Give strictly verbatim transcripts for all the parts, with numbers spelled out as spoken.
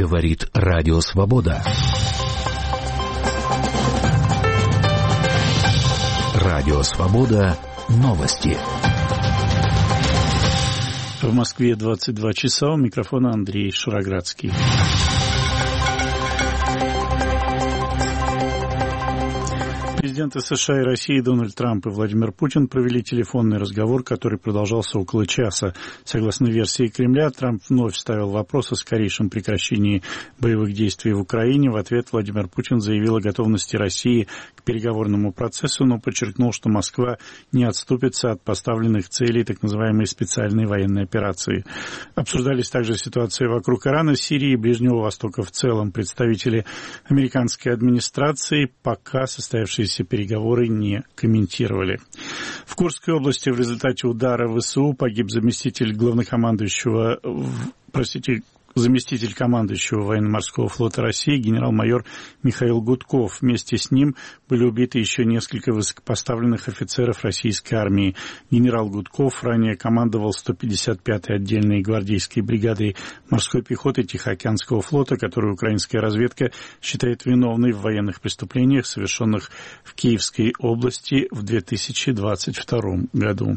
Говорит Радио Свобода. Радио Свобода. Новости. В Москве двадцать два часа. У микрофона Андрей Шароградский. Президенты США и России Дональд Трамп и Владимир Путин провели телефонный разговор, который продолжался около часа. Согласно версии Кремля, Трамп вновь ставил вопрос о скорейшем прекращении боевых действий в Украине. В ответ Владимир Путин заявил о готовности России к переговорному процессу, но подчеркнул, что Москва не отступится от поставленных целей так называемой специальной военной операции. Обсуждались также ситуации вокруг Ирана, Сирии и Ближнего Востока в целом. Представители американской администрации пока состоявшиеся переговоры не комментировали. В Курской области в результате удара ВСУ погиб заместитель главнокомандующего, простите, заместитель командующего военно-морского флота России генерал-майор Михаил Гудков. Вместе с ним были убиты еще несколько высокопоставленных офицеров российской армии. Генерал Гудков ранее командовал сто пятьдесят пятой отдельной гвардейской бригадой морской пехоты Тихоокеанского флота, которую украинская разведка считает виновной в военных преступлениях, совершенных в Киевской области в две тысячи двадцать втором году.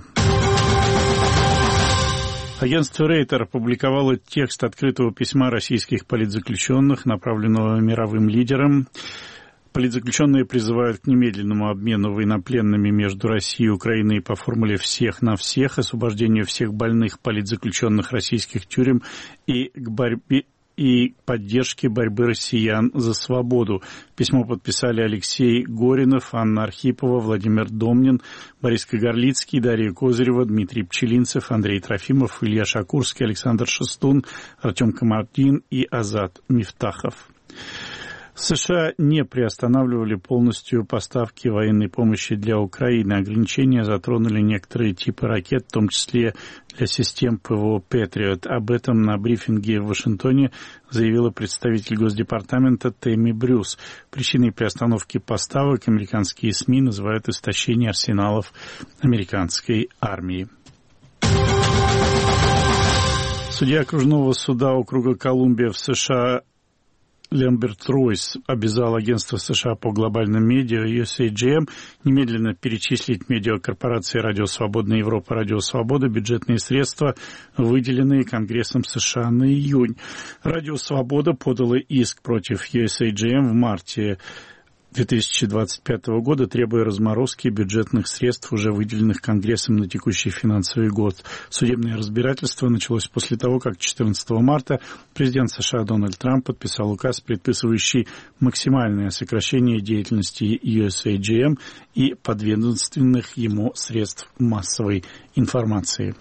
Агентство Рейтер опубликовало текст открытого письма российских политзаключенных, направленного мировым лидерам. Политзаключенные призывают к немедленному обмену военнопленными между Россией и Украиной по формуле «всех на всех», освобождению всех больных политзаключенных российских тюрем и к борьбе и поддержки борьбы россиян за свободу. Письмо подписали Алексей Горинов, Анна Архипова, Владимир Домнин, Борис Кагарлицкий, Дарья Козырева, Дмитрий Пчелинцев, Андрей Трофимов, Илья Шакурский, Александр Шестун, Артем Камардин и Азат Мифтахов. США не приостанавливали полностью поставки военной помощи для Украины. Ограничения затронули некоторые типы ракет, в том числе для систем ПВО «Патриот». Об этом на брифинге в Вашингтоне заявила представитель Госдепартамента Тэмми Брюс. Причиной приостановки поставок американские СМИ называют истощение арсеналов американской армии. Судья окружного суда округа Колумбия в США Лэмберт Ройс обязал агентство США по глобальным медиа ю эс эй джи эм немедленно перечислить медиакорпорации «Радио Свобода Европа», «Радио Свобода» бюджетные средства, выделенные Конгрессом США на июнь. «Радио Свобода» подало иск против ю эс эй джи эм в марте две тысячи двадцать пятого года, требуя разморозки бюджетных средств, уже выделенных Конгрессом на текущий финансовый год. Судебное разбирательство началось после того, как четырнадцатого марта президент США Дональд Трамп подписал указ, предписывающий максимальное сокращение деятельности ю эс эй джи эм и подведомственных ему средств массовой информации.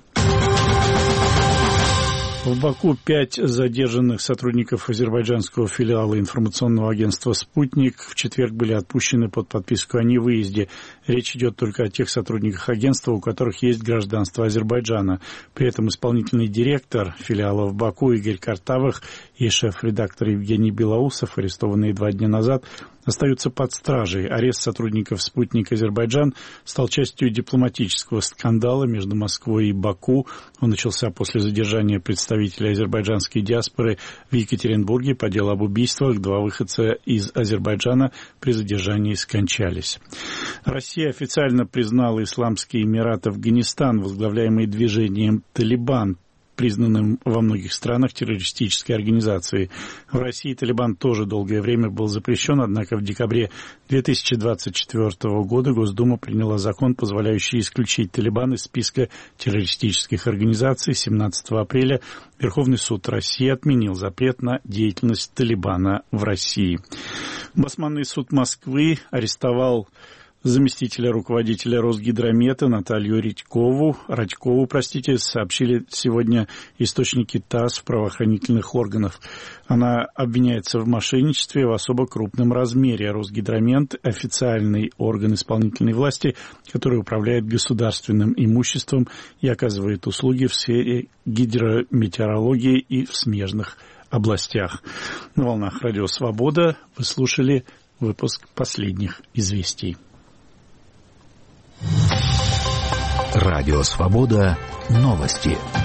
В Баку пять задержанных сотрудников азербайджанского филиала информационного агентства «Спутник» в четверг были отпущены под подписку о невыезде. Речь идет только о тех сотрудниках агентства, у которых есть гражданство Азербайджана. При этом исполнительный директор филиала в Баку Игорь Картавых и шеф-редактор Евгений Белоусов, арестованные два дня назад, остаются под стражей. Арест сотрудников «Спутник Азербайджан» стал частью дипломатического скандала между Москвой и Баку. Он начался после задержания представителей азербайджанской диаспоры в Екатеринбурге по делу об убийствах. Два выходца из Азербайджана при задержании скончались. Россия официально признала Исламские Эмираты Афганистан, возглавляемый движением «Талибан», признанным во многих странах террористической организацией. В России Талибан тоже долгое время был запрещен, однако в декабре две тысячи двадцать четвёртого года Госдума приняла закон, позволяющий исключить Талибан из списка террористических организаций. семнадцатого апреля Верховный суд России отменил запрет на деятельность Талибана в России. Басманный суд Москвы арестовал заместителя руководителя Росгидромета Наталью Радькову, Радькову, простите, сообщили сегодня источники ТАСС в правоохранительных органах. Она обвиняется в мошенничестве в особо крупном размере. Росгидромет – официальный орган исполнительной власти, который управляет государственным имуществом и оказывает услуги в сфере гидрометеорологии и в смежных областях. На волнах Радио Свобода вы слушали выпуск последних известий. Радио Свобода. Новости.